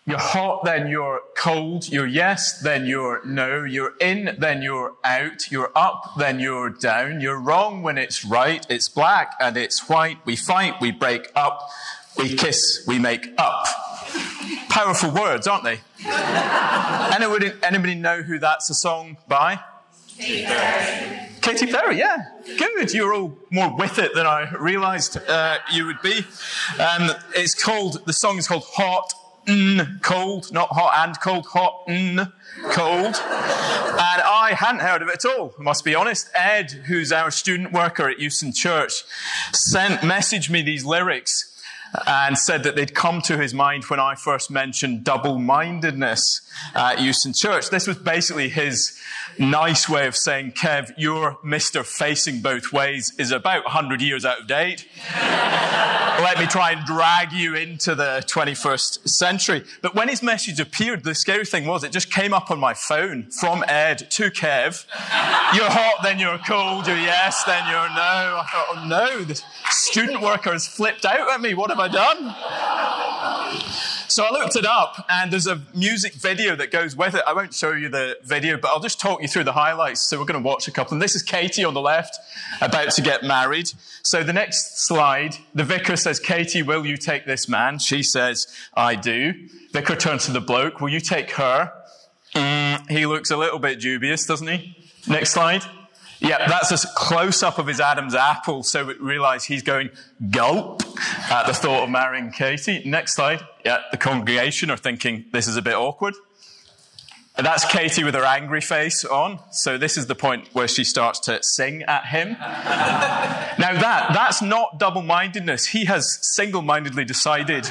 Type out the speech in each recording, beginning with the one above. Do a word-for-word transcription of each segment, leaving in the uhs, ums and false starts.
You're hot, then you're cold. You're yes, then you're no. You're in, then you're out. You're up, then you're down. You're wrong when it's right. It's black and it's white. We fight, we break up. We kiss, we make up. Powerful words, aren't they? Anybody, anybody know who that's a song by? Katy Perry. Katy Perry, yeah. Good. You're all more with it than I realised uh, you would be. Um, it's called, the song is called Hot N Cold, not hot and cold, hot N Cold. And I hadn't heard of it at all, I must be honest. Ed, who's our student worker at Euston Church, sent, messaged me these lyrics and said that they'd come to his mind when I first mentioned double-mindedness at Euston Church. This was basically his nice way of saying, Kev, your Mister Facing Both Ways is about one hundred years out of date. Let me try and drag you into the twenty-first century. But when his message appeared, the scary thing was it just came up on my phone from Ed to Kev. You're hot, then you're cold. You're yes, then you're no. I thought, oh no, the student worker has flipped out at me. What have I done? So I looked it up, and there's a music video that goes with it. I won't show you the video, but I'll just talk you through the highlights. So we're going to watch a couple. And this is Katie on the left, about to get married. So the next slide, the vicar says, Katie, will you take this man? She says, I do. Vicar turns to the bloke, will you take her? Mm, he looks a little bit dubious, doesn't he? Next slide. Yeah, that's a close-up of his Adam's apple, so we realise he's going gulp at the thought of marrying Katie. Next slide. Yeah, the congregation are thinking this is a bit awkward. And that's Katie with her angry face on. So this is the point where she starts to sing at him. Now that, that's not double-mindedness. He has single-mindedly decided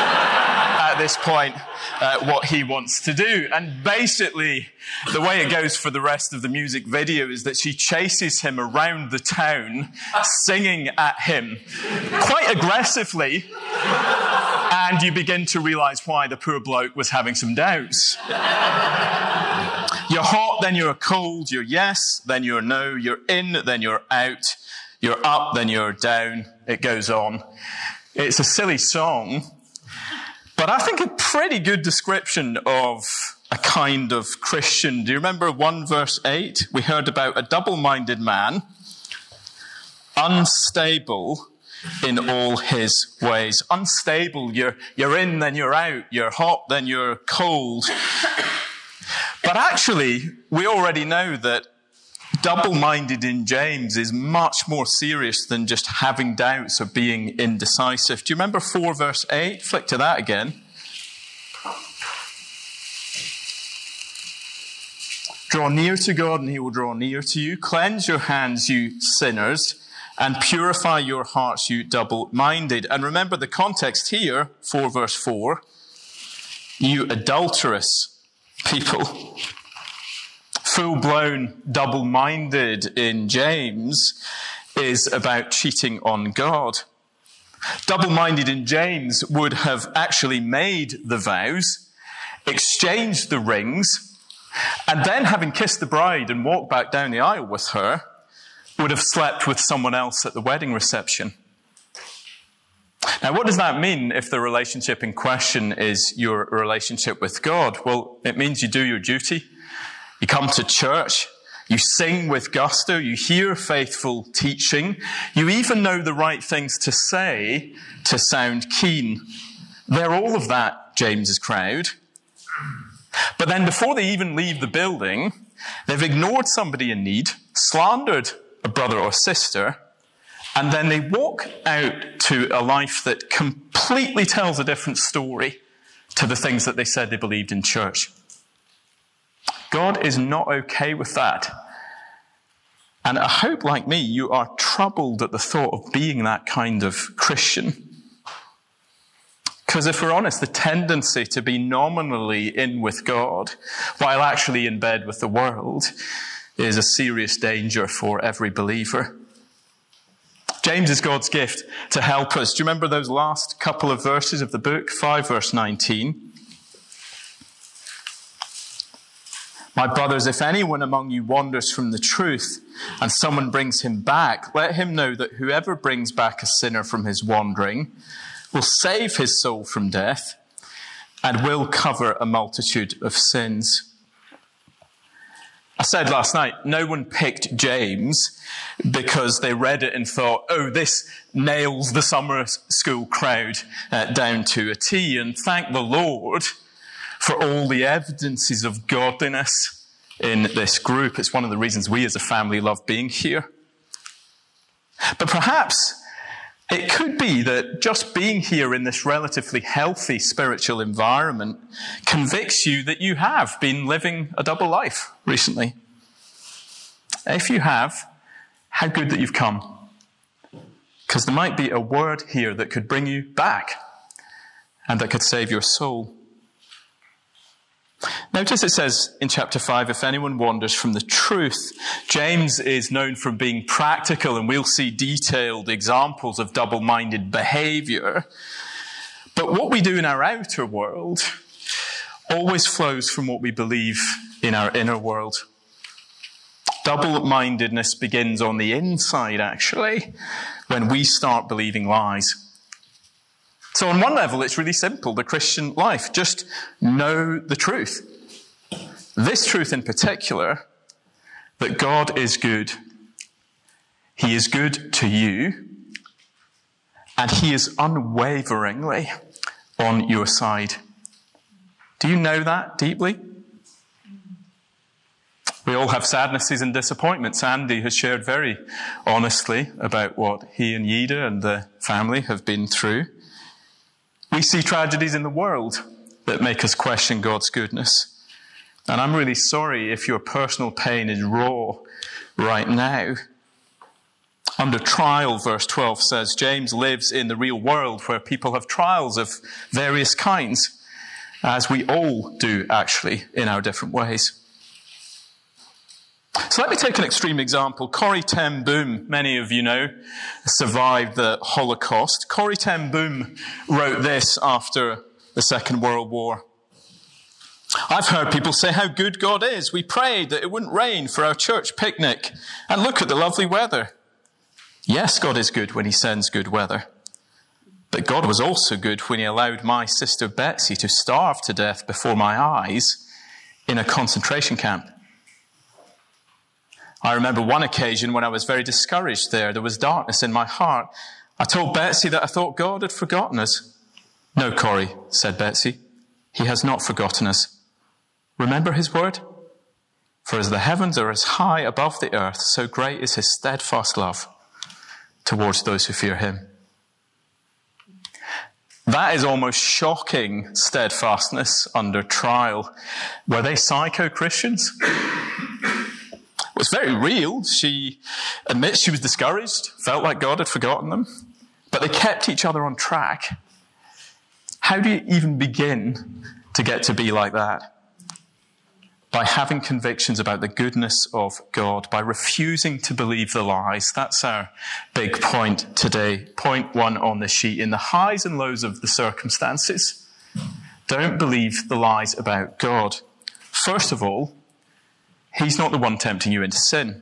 at this point uh, what he wants to do. And basically, the way it goes for the rest of the music video is that she chases him around the town, singing at him quite aggressively. And you begin to realise why the poor bloke was having some doubts. You're hot, then you're cold. You're yes, then you're no. You're in, then you're out. You're up, then you're down. It goes on. It's a silly song, but I think a pretty good description of a kind of Christian. Do you remember one verse eight? We heard about a double-minded man, unstable in all his ways. Unstable, you're, you're in, then you're out. You're hot, then you're cold. But actually, we already know that double-minded in James is much more serious than just having doubts or being indecisive. Do you remember four verse eight? Flick to that again. Draw near to God and he will draw near to you. Cleanse your hands, you sinners, and purify your hearts, you double-minded. And remember the context here, four verse four, you adulterous people. Full-blown double-minded in James is about cheating on God. Double-minded in James would have actually made the vows, exchanged the rings, and then having kissed the bride and walked back down the aisle with her, would have slept with someone else at the wedding reception. Now, what does that mean if the relationship in question is your relationship with God? Well, it means you do your duty. You come to church. You sing with gusto. You hear faithful teaching. You even know the right things to say to sound keen. They're all of that, James's crowd. But then before they even leave the building, they've ignored somebody in need, slandered a brother or sister, and then they walk out to a life that completely tells a different story to the things that they said they believed in church. God is not okay with that. And I hope, like me, you are troubled at the thought of being that kind of Christian. Because if we're honest, the tendency to be nominally in with God while actually in bed with the world is a serious danger for every believer. James is God's gift to help us. Do you remember those last couple of verses of the book? five verse nineteen. My brothers, if anyone among you wanders from the truth and someone brings him back, let him know that whoever brings back a sinner from his wandering will save his soul from death and will cover a multitude of sins. I said last night, no one picked James because they read it and thought, oh, this nails the summer school crowd uh, down to a T. And thank the Lord for all the evidences of godliness in this group. It's one of the reasons we as a family love being here. But perhaps it could be that just being here in this relatively healthy spiritual environment convicts you that you have been living a double life recently. If you have, how good that you've come. Because there might be a word here that could bring you back and that could save your soul. Notice it says in chapter five, if anyone wanders from the truth, James is known for being practical, and we'll see detailed examples of double-minded behavior. But what we do in our outer world always flows from what we believe in our inner world. Double-mindedness begins on the inside, actually, when we start believing lies. So on one level, it's really simple, the Christian life. Just know the truth. This truth in particular, that God is good. He is good to you, and he is unwaveringly on your side. Do you know that deeply? We all have sadnesses and disappointments. Andy has shared very honestly about what he and Yida and the family have been through. We see tragedies in the world that make us question God's goodness. And I'm really sorry if your personal pain is raw right now. Under trial, verse twelve says, James lives in the real world where people have trials of various kinds, as we all do actually in our different ways. So let me take an extreme example. Corrie ten Boom, many of you know, survived the Holocaust. Corrie ten Boom wrote this after the Second World War. I've heard people say how good God is. We prayed that it wouldn't rain for our church picnic. And look at the lovely weather. Yes, God is good when he sends good weather. But God was also good when he allowed my sister Betsy to starve to death before my eyes in a concentration camp. I remember one occasion when I was very discouraged there. There was darkness in my heart. I told Betsy that I thought God had forgotten us. No, Corrie, said Betsy. He has not forgotten us. Remember his word? For as the heavens are as high above the earth, so great is his steadfast love towards those who fear him. That is almost shocking steadfastness under trial. Were they psycho-Christians? It was very real. She admits she was discouraged, felt like God had forgotten them, but they kept each other on track. How do you even begin to get to be like that? By having convictions about the goodness of God, by refusing to believe the lies. That's our big point today. Point one on the sheet. In the highs and lows of the circumstances, don't believe the lies about God. First of all, he's not the one tempting you into sin.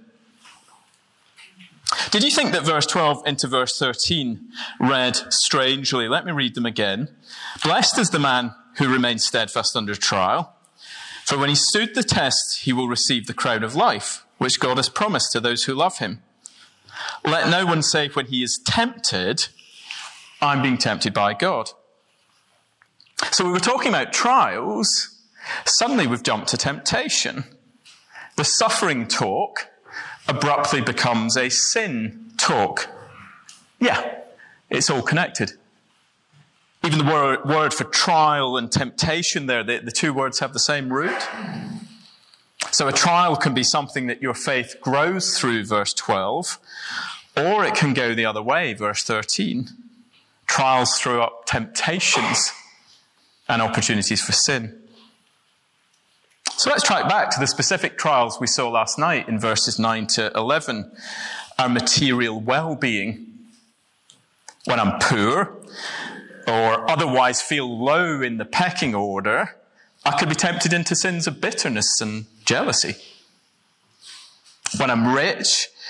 Did you think that verse twelve into verse thirteen read strangely? Let me read them again. Blessed is the man who remains steadfast under trial, for when he stood the test, he will receive the crown of life, which God has promised to those who love him. Let no one say when he is tempted, I'm being tempted by God. So we were talking about trials. Suddenly we've jumped to temptation. The suffering talk abruptly becomes a sin talk. Yeah, it's all connected. Even the word, word for trial and temptation there, the, the two words have the same root. So a trial can be something that your faith grows through, verse twelve, or it can go the other way, verse thirteen. Trials throw up temptations and opportunities for sin. So let's track back to the specific trials we saw last night in verses nine to eleven. Our material well-being. When I'm poor, or otherwise feel low in the pecking order, I could be tempted into sins of bitterness and jealousy. When I'm rich,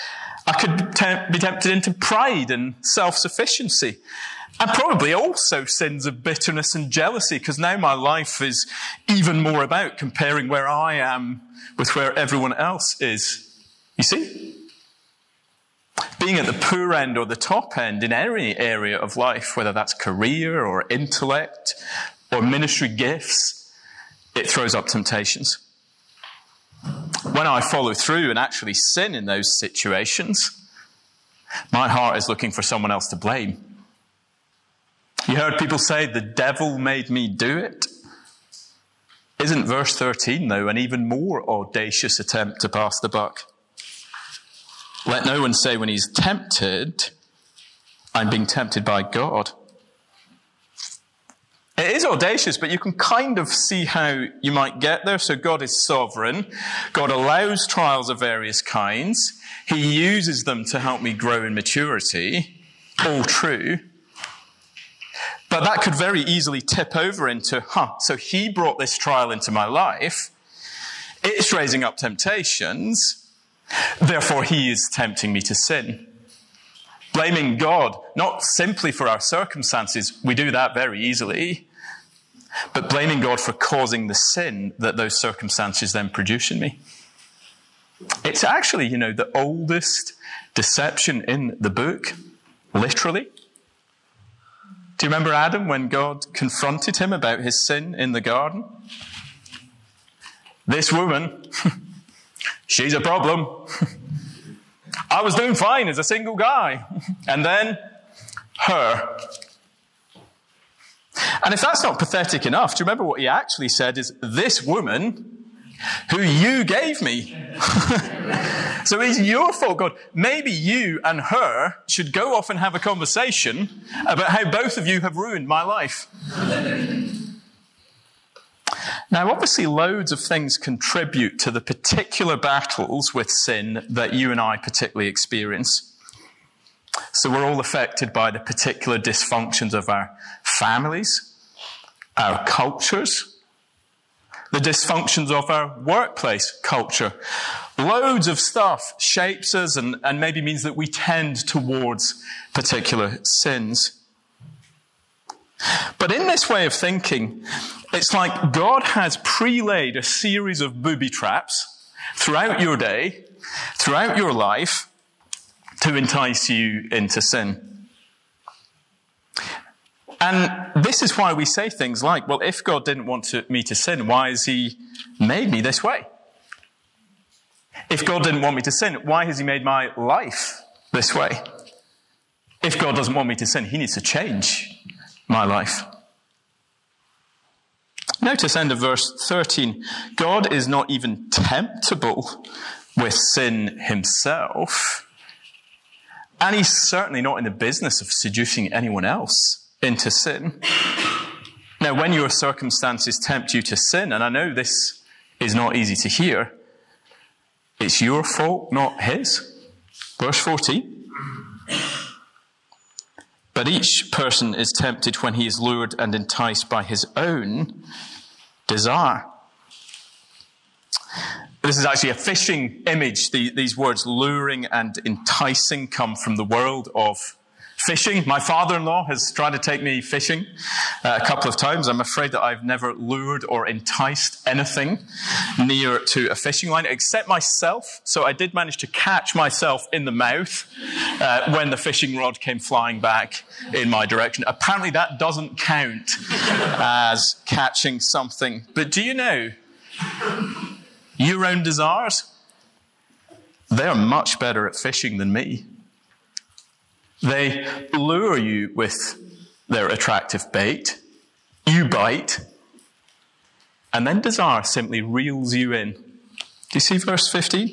I could temp- be tempted into pride and self-sufficiency. And probably also sins of bitterness and jealousy, because now my life is even more about comparing where I am with where everyone else is. You see? Being at the poor end or the top end in any area of life, whether that's career or intellect or ministry gifts, it throws up temptations. When I follow through and actually sin in those situations, my heart is looking for someone else to blame. You heard people say, the devil made me do it. Isn't verse thirteen, though, an even more audacious attempt to pass the buck? Let no one say when he's tempted, I'm being tempted by God. It is audacious, but you can kind of see how you might get there. So God is sovereign. God allows trials of various kinds. He uses them to help me grow in maturity. All true. But that could very easily tip over into, huh, so he brought this trial into my life. It's raising up temptations. Therefore, he is tempting me to sin. Blaming God, not simply for our circumstances, we do that very easily, but blaming God for causing the sin that those circumstances then produce in me. It's actually, you know, the oldest deception in the book, literally. Do you remember Adam when God confronted him about his sin in the garden? This woman, she's a problem. I was doing fine as a single guy. And then, her. And if that's not pathetic enough, do you remember what he actually said is, this woman who you gave me. So it's your fault, God. Maybe you and her should go off and have a conversation about how both of you have ruined my life. Now, obviously, loads of things contribute to the particular battles with sin that you and I particularly experience. So we're all affected by the particular dysfunctions of our families, our cultures, the dysfunctions of our workplace culture. Loads of stuff shapes us and, and maybe means that we tend towards particular sins. But in this way of thinking, it's like God has pre-laid a series of booby traps throughout your day, throughout your life, to entice you into sin. And this is why we say things like, well, if God didn't want to, me to sin, why has he made me this way? If God didn't want me to sin, why has he made my life this way? If God doesn't want me to sin, he needs to change my life. Notice end of verse thirteen. God is not even temptable with sin himself. And he's certainly not in the business of seducing anyone else into sin. Now, when your circumstances tempt you to sin, and I know this is not easy to hear, it's your fault, not his. Verse fourteen. But each person is tempted when he is lured and enticed by his own desire. This is actually a fishing image. The, these words luring and enticing come from the world of fishing. My father-in-law has tried to take me fishing uh, a couple of times. I'm afraid that I've never lured or enticed anything near to a fishing line except myself. So I did manage to catch myself in the mouth uh, when the fishing rod came flying back in my direction. Apparently that doesn't count as catching something. But do you know, your own desires, they're much better at fishing than me. They lure you with their attractive bait, you bite, and then desire simply reels you in. Do you see verse fifteen?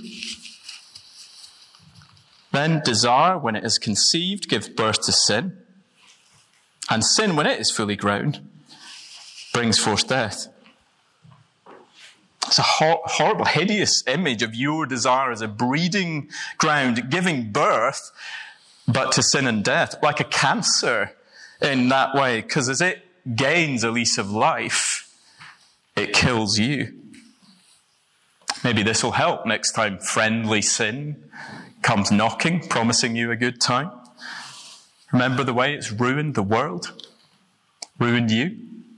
Then desire, when it is conceived, gives birth to sin, and sin, when it is fully grown, brings forth death. It's a hor- horrible, hideous image of your desire as a breeding ground, giving birth, but to sin and death, like a cancer in that way, because as it gains a lease of life, it kills you. Maybe this will help next time friendly sin comes knocking, promising you a good time. Remember the way it's ruined the world, ruined you.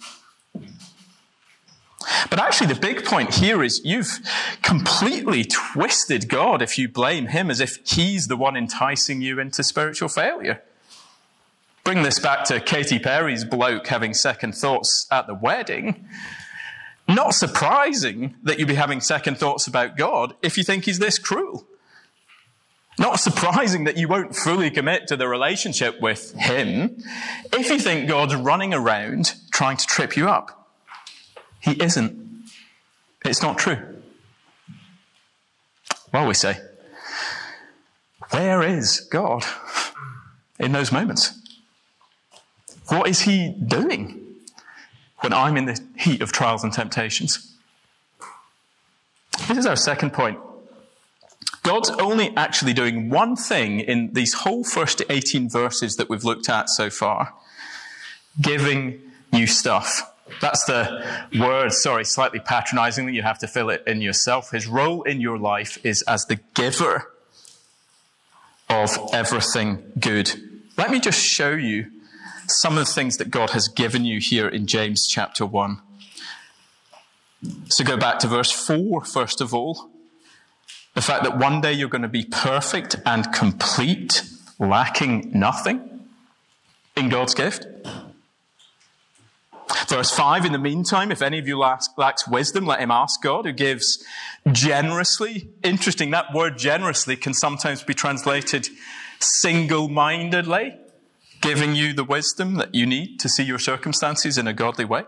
But actually the big point here is you've completely twisted God if you blame him as if he's the one enticing you into spiritual failure. Bring this back to Katy Perry's bloke having second thoughts at the wedding. Not surprising that you'd be having second thoughts about God if you think he's this cruel. Not surprising that you won't fully commit to the relationship with him if you think God's running around trying to trip you up. He isn't. It's not true. Well, we say, where is God in those moments? What is he doing when I'm in the heat of trials and temptations? This is our second point. God's only actually doing one thing in these whole first eighteen verses that we've looked at so far. Giving you stuff. That's the word, sorry, slightly patronizingly, you have to fill it in yourself. His role in your life is as the giver of everything good. Let me just show you some of the things that God has given you here in James chapter one. So go back to verse four, first of all. The fact that one day you're going to be perfect and complete, lacking nothing in God's gift. Verse five, in the meantime, if any of you lacks, lacks wisdom, let him ask God, who gives generously. Interesting, that word generously can sometimes be translated single-mindedly, giving you the wisdom that you need to see your circumstances in a godly way.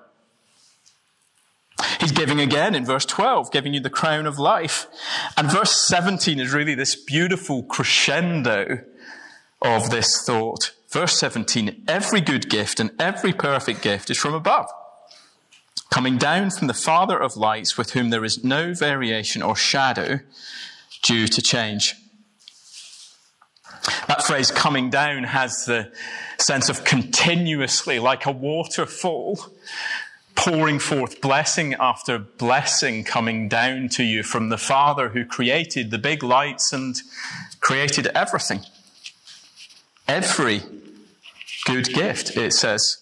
He's giving again in verse twelve, giving you the crown of life. And verse seventeen is really this beautiful crescendo of this thought. Verse seventeen, every good gift and every perfect gift is from above, coming down from the Father of lights, with whom there is no variation or shadow due to change. That phrase, coming down, has the sense of continuously, like a waterfall, pouring forth blessing after blessing coming down to you from the Father who created the big lights and created everything. Every good gift, it says.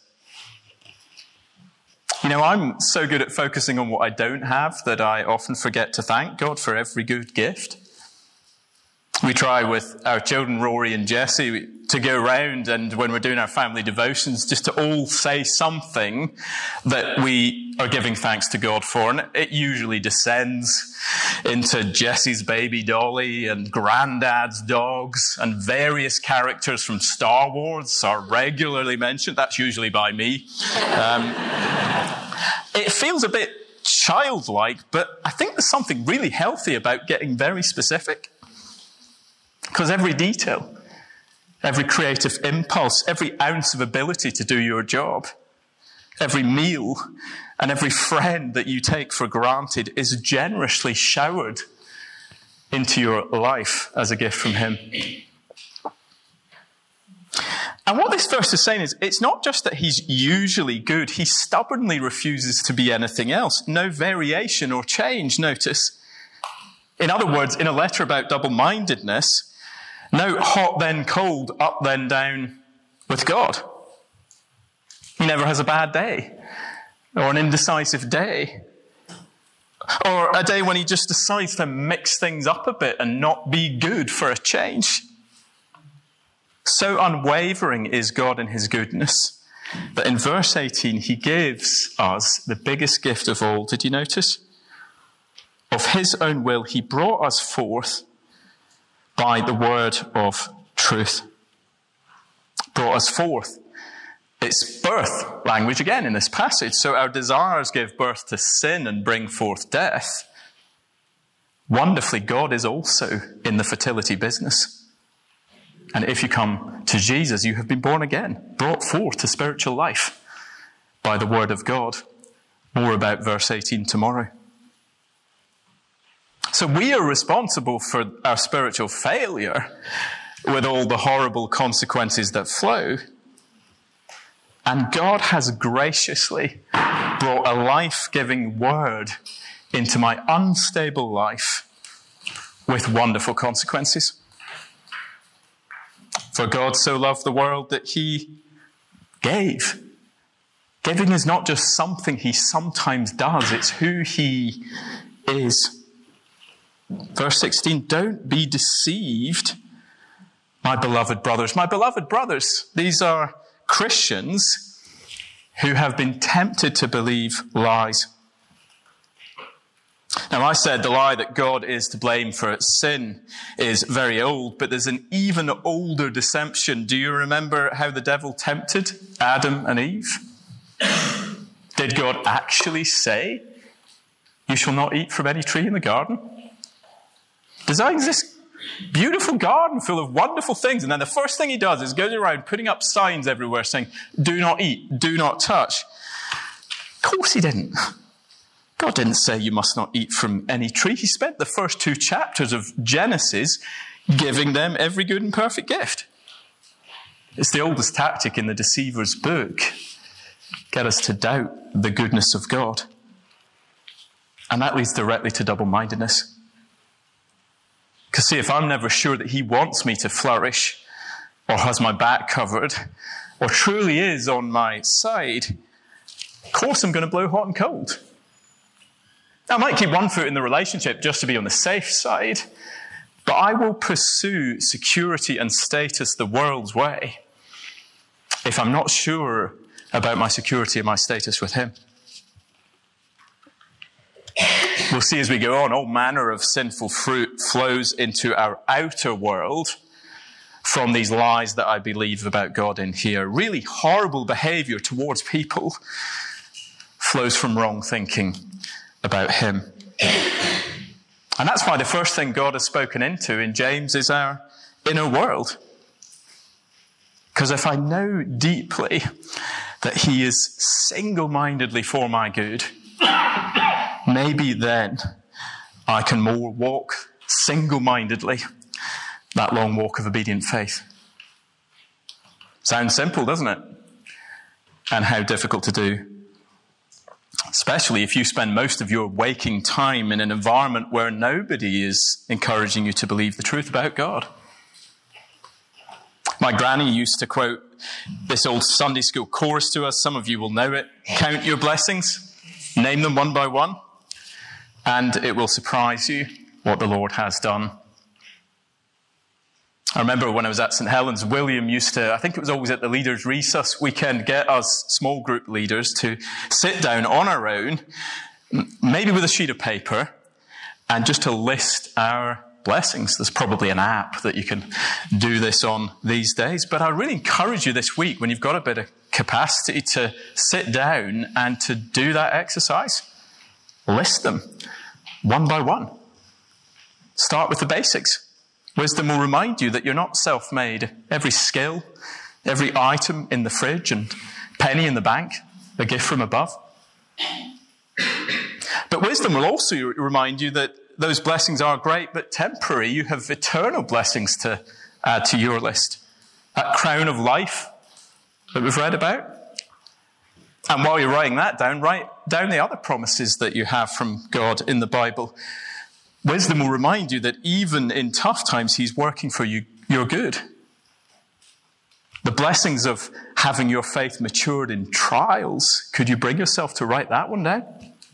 You know, I'm so good at focusing on what I don't have that I often forget to thank God for every good gift. We try with our children, Rory and Jesse, to go around and when we're doing our family devotions, just to all say something that we are giving thanks to God for. And it usually descends into Jesse's baby Dolly and Granddad's dogs, and various characters from Star Wars are regularly mentioned. That's usually by me. Um, it feels a bit childlike, but I think there's something really healthy about getting very specific. Because every detail, every creative impulse, every ounce of ability to do your job, every meal and every friend that you take for granted is generously showered into your life as a gift from him. And what this verse is saying is, it's not just that he's usually good, he stubbornly refuses to be anything else. No variation or change, notice. In other words, in a letter about double-mindedness, no hot then cold, up then down with God. He never has a bad day or an indecisive day or a day when he just decides to mix things up a bit and not be good for a change. So unwavering is God in his goodness that in verse eighteen he gives us the biggest gift of all. Did you notice? Of his own will he brought us forth by the word of truth. Brought us forth. It's birth language again in this passage. So our desires give birth to sin and bring forth death. Wonderfully, God is also in the fertility business. And if you come to Jesus, you have been born again, brought forth to spiritual life by the word of God. More about verse eighteen tomorrow. So we are responsible for our spiritual failure with all the horrible consequences that flow. And God has graciously brought a life-giving word into my unstable life with wonderful consequences. For God so loved the world that he gave. Giving is not just something he sometimes does, it's who he is. Verse sixteen, don't be deceived, my beloved brothers. My beloved brothers, these are Christians who have been tempted to believe lies. Now, I said the lie that God is to blame for sin is very old, but there's an even older deception. Do you remember how the devil tempted Adam and Eve? Did God actually say, you shall not eat from any tree in the garden? Designs this beautiful garden full of wonderful things, and then the first thing he does is goes around putting up signs everywhere saying, do not eat, do not touch. Of course he didn't. God didn't say you must not eat from any tree. He spent the first two chapters of Genesis giving them every good and perfect gift. It's the oldest tactic in the deceiver's book. Get us to doubt the goodness of God. And that leads directly to double-mindedness. Because see, if I'm never sure that he wants me to flourish, or has my back covered, or truly is on my side, of course I'm going to blow hot and cold. I might keep one foot in the relationship just to be on the safe side, but I will pursue security and status the world's way if I'm not sure about my security and my status with him. We'll see as we go on, all manner of sinful fruit flows into our outer world from these lies that I believe about God in here. Really horrible behavior towards people flows from wrong thinking about him. And that's why the first thing God has spoken into in James is our inner world. Because if I know deeply that he is single-mindedly for my good, maybe then I can more walk single-mindedly that long walk of obedient faith. Sounds simple, doesn't it? And how difficult to do. Especially if you spend most of your waking time in an environment where nobody is encouraging you to believe the truth about God. My granny used to quote this old Sunday school chorus to us. Some of you will know it. Count your blessings, name them one by one, and it will surprise you what the Lord has done. I remember when I was at Saint Helens, William used to, I think it was always at the Leaders' Recess weekend, get us small group leaders to sit down on our own, maybe with a sheet of paper, and just to list our blessings. There's probably an app that you can do this on these days, but I really encourage you this week, when you've got a bit of capacity, to sit down and to do that exercise. List them one by one. Start with the basics. Wisdom will remind you that you're not self-made. Every skill, every item in the fridge and penny in the bank, a gift from above. But wisdom will also remind you that those blessings are great, but temporary. You have eternal blessings to add to your list. That crown of life that we've read about. And while you're writing that down, write down the other promises that you have from God in the Bible. Wisdom will remind you that even in tough times, he's working for you, your good. The blessings of having your faith matured in trials, could you bring yourself to write that one down?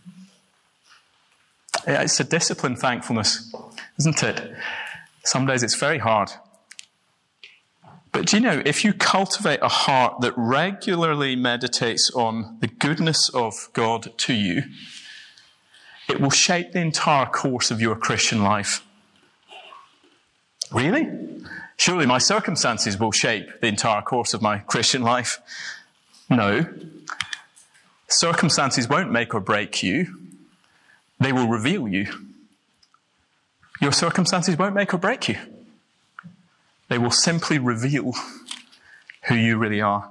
Yeah, it's a disciplined thankfulness, isn't it? Some days it's very hard. But do you know, if you cultivate a heart that regularly meditates on the goodness of God to you, it will shape the entire course of your Christian life. Really? Surely my circumstances will shape the entire course of my Christian life. No. Circumstances won't make or break you. They will reveal you. Your circumstances won't make or break you. They will simply reveal who you really are.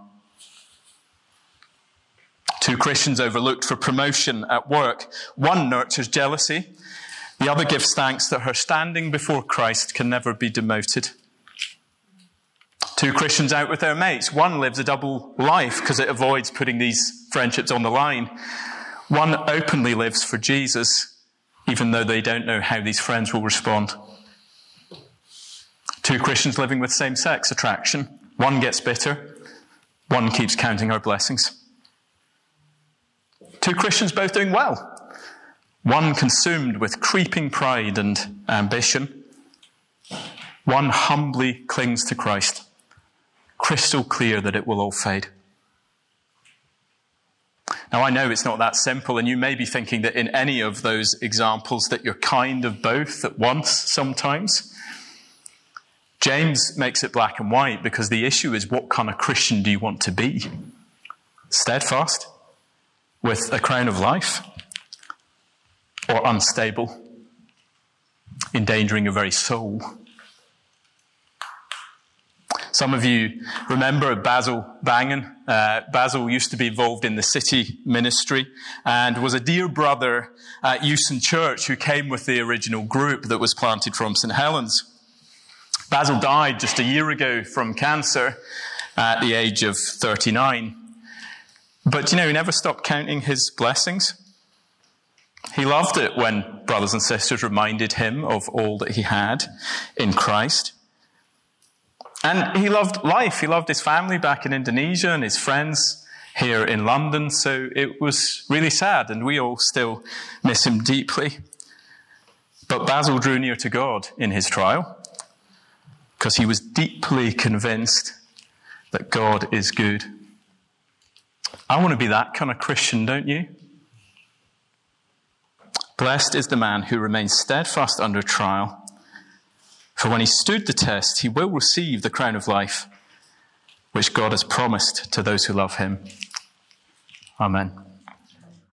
Two Christians overlooked for promotion at work. One nurtures jealousy. The other gives thanks that her standing before Christ can never be demoted. Two Christians out with their mates. One lives a double life because it avoids putting these friendships on the line. One openly lives for Jesus, even though they don't know how these friends will respond. Two Christians living with same-sex attraction. One gets bitter. One keeps counting her blessings. Two Christians both doing well. One consumed with creeping pride and ambition. One humbly clings to Christ. Crystal clear that it will all fade. Now, I know it's not that simple, and you may be thinking that in any of those examples that you're kind of both at once sometimes. James makes it black and white because the issue is, what kind of Christian do you want to be? Steadfast, with a crown of life, or unstable, endangering your very soul? Some of you remember Basil Bangan. Uh, Basil used to be involved in the city ministry and was a dear brother at Euston Church who came with the original group that was planted from St Helens. Basil died just a year ago from cancer at the age of thirty-nine. But, you know, he never stopped counting his blessings. He loved it when brothers and sisters reminded him of all that he had in Christ. And he loved life. He loved his family back in Indonesia and his friends here in London. So it was really sad, and we all still miss him deeply. But Basil drew near to God in his trial because he was deeply convinced that God is good. I want to be that kind of Christian, don't you? Blessed is the man who remains steadfast under trial. For when he stood the test, he will receive the crown of life, which God has promised to those who love him. Amen.